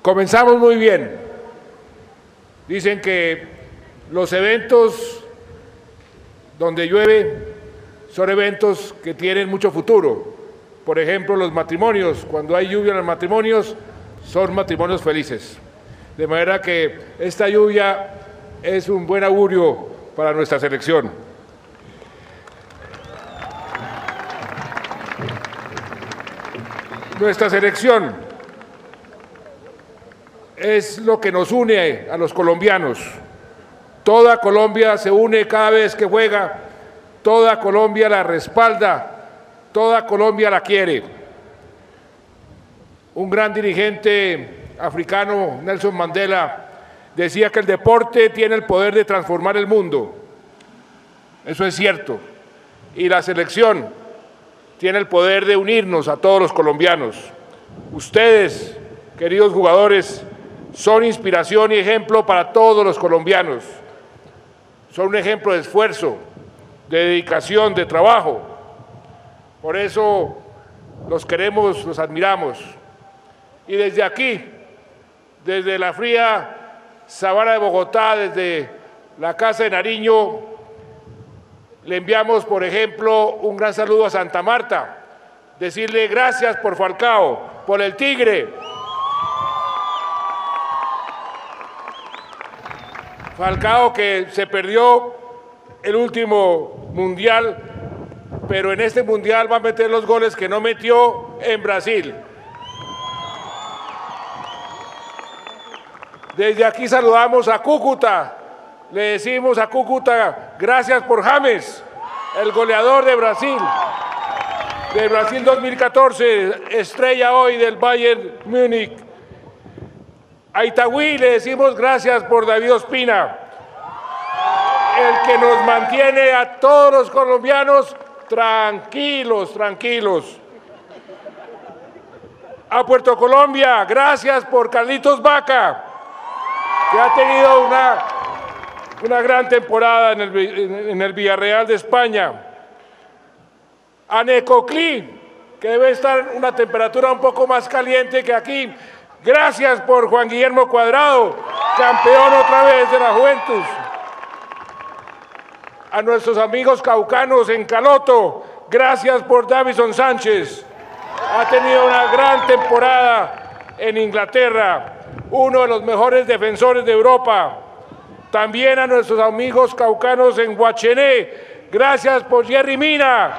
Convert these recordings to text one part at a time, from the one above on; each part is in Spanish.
Comenzamos muy bien. Dicen que los eventos donde llueve son eventos que tienen mucho futuro. Por ejemplo, los matrimonios, cuando hay lluvia en los matrimonios, son matrimonios felices. De manera que esta lluvia es un buen augurio para nuestra selección. Nuestra selección es lo que nos une a los colombianos. Toda Colombia se une cada vez que juega, toda Colombia la respalda, toda Colombia la quiere. Un gran dirigente africano, Nelson Mandela, decía que el deporte tiene el poder de transformar el mundo. Eso es cierto. Y la selección tiene el poder de unirnos a todos los colombianos. Ustedes, queridos jugadores, son inspiración y ejemplo para todos los colombianos. Son un ejemplo de esfuerzo, de dedicación, de trabajo. Por eso los queremos, los admiramos. Y desde aquí, desde la fría sabana de Bogotá, desde la Casa de Nariño, le enviamos, por ejemplo, un gran saludo a Santa Marta, decirle gracias por Falcao, por el Tigre. Falcao, que se perdió el último mundial, pero en este mundial va a meter los goles que no metió en Brasil. Desde aquí saludamos a Cúcuta, le decimos a Cúcuta, gracias por James, el goleador de Brasil 2014, estrella hoy del Bayern Múnich. A Itagüí le decimos gracias por David Ospina, el que nos mantiene a todos los colombianos tranquilos, tranquilos. A Puerto Colombia, gracias por Carlitos Vaca, que ha tenido una gran temporada en el Villarreal de España. A Necoclí, que debe estar en una temperatura un poco más caliente que aquí. Gracias por Juan Guillermo Cuadrado, campeón otra vez de la Juventus. A nuestros amigos caucanos en Caloto, gracias por Davison Sánchez. Ha tenido una gran temporada en Inglaterra, uno de los mejores defensores de Europa. También a nuestros amigos caucanos en Guachené, gracias por Jerry Mina.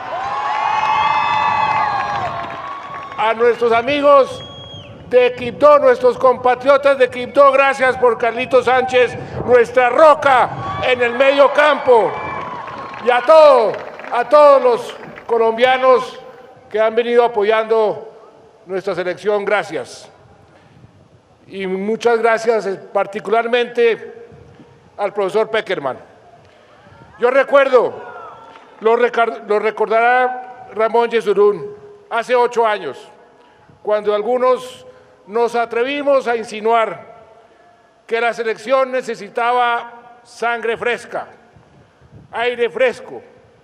A nuestros amigos de Quibdó, nuestros compatriotas de Quibdó, gracias por Carlitos Sánchez, nuestra roca en el medio campo. Y a todos los colombianos que han venido apoyando nuestra selección, gracias. Y muchas gracias particularmente al profesor Peckerman. Yo recuerdo, lo recordará Ramón Yesurún, hace 8 años, cuando algunos nos atrevimos a insinuar que la selección necesitaba sangre fresca, aire fresco.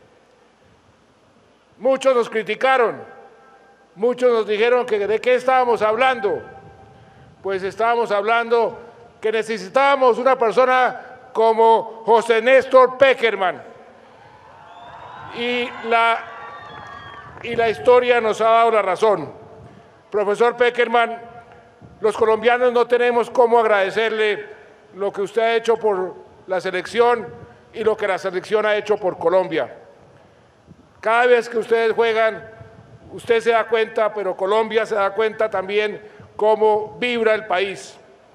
Muchos nos criticaron, muchos nos dijeron que de qué estábamos hablando. Pues estábamos hablando que necesitábamos una persona como José Néstor Peckerman. Y la historia nos ha dado la razón. Profesor Peckerman, los colombianos no tenemos cómo agradecerle lo que usted ha hecho por la selección y lo que la selección ha hecho por Colombia. Cada vez que ustedes juegan, usted se da cuenta, pero Colombia se da cuenta también cómo vibra el país.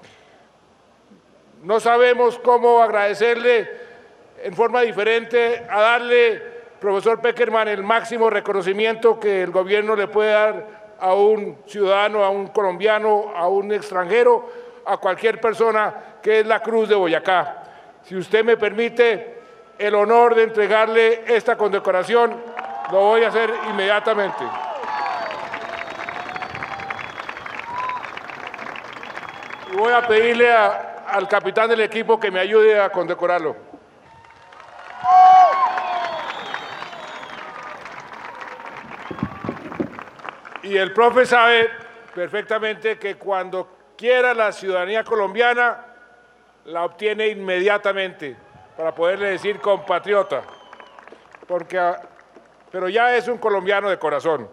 No sabemos cómo agradecerle en forma diferente a darle, profesor Peckerman, el máximo reconocimiento que el gobierno le puede dar a un ciudadano, a un colombiano, a un extranjero, a cualquier persona, que es la Cruz de Boyacá. Si usted me permite el honor de entregarle esta condecoración, lo voy a hacer inmediatamente. Y voy a pedirle al capitán del equipo que me ayude a condecorarlo. Y el profe sabe perfectamente que cuando quiera la ciudadanía colombiana, la obtiene inmediatamente para poderle decir compatriota, pero ya es un colombiano de corazón.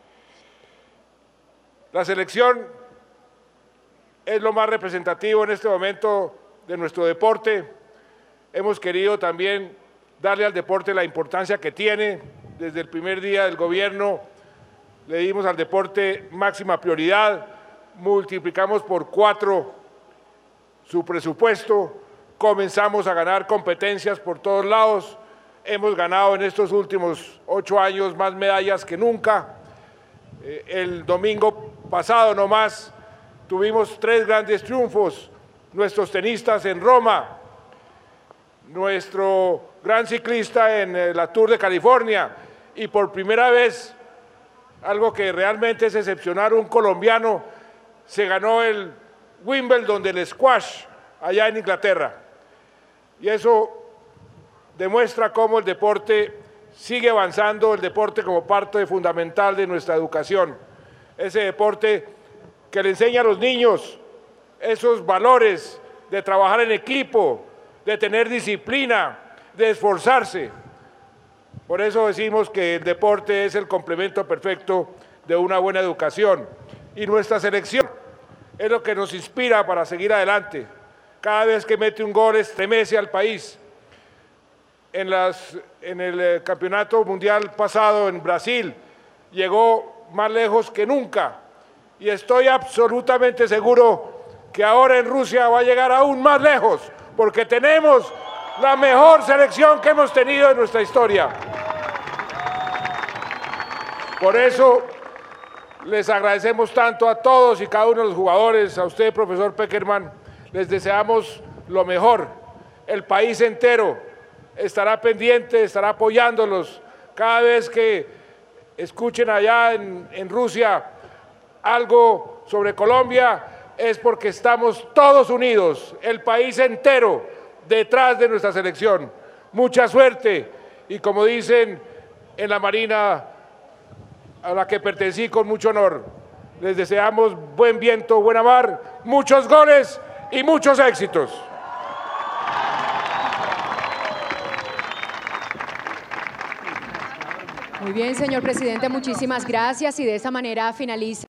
La selección es lo más representativo en este momento de nuestro deporte. Hemos querido también darle al deporte la importancia que tiene. Desde el primer día del gobierno le dimos al deporte máxima prioridad, multiplicamos por 4 su presupuesto, comenzamos a ganar competencias por todos lados, hemos ganado en estos últimos 8 años más medallas que nunca. El domingo pasado nomás tuvimos 3 grandes triunfos, nuestros tenistas en Roma, nuestro gran ciclista en la Tour de California y por primera vez, algo que realmente es excepcional, un colombiano se ganó el Wimbledon del squash allá en Inglaterra. Y eso demuestra cómo el deporte sigue avanzando, el deporte como parte fundamental de nuestra educación. Ese deporte que le enseña a los niños esos valores de trabajar en equipo, de tener disciplina, de esforzarse. Por eso decimos que el deporte es el complemento perfecto de una buena educación. Y nuestra selección es lo que nos inspira para seguir adelante. Cada vez que mete un gol estremece al país. En el campeonato mundial pasado en Brasil llegó más lejos que nunca. Y estoy absolutamente seguro que ahora en Rusia va a llegar aún más lejos, porque tenemos la mejor selección que hemos tenido en nuestra historia. Por eso les agradecemos tanto a todos y cada uno de los jugadores, a usted, profesor Pekerman, les deseamos lo mejor. El país entero estará pendiente, estará apoyándolos. Cada vez que escuchen allá en Rusia algo sobre Colombia, es porque estamos todos unidos, el país entero, detrás de nuestra selección. Mucha suerte y como dicen en la Marina, a la que pertenecí con mucho honor, les deseamos buen viento, buena mar, muchos goles y muchos éxitos. Muy bien, señor presidente, muchísimas gracias y de esta manera finaliza.